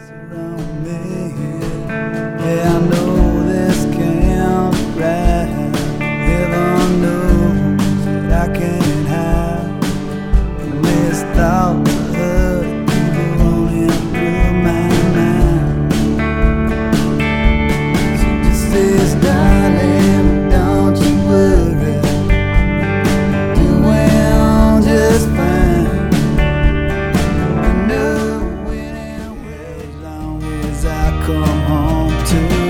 around me. Yeah, I know this can't be right. Heaven knows that I can't hide from these thoughts of hurt keep rolling through my mind. She just says, darling, don't you worry, doing just fine. I know when and where, as long as I come home to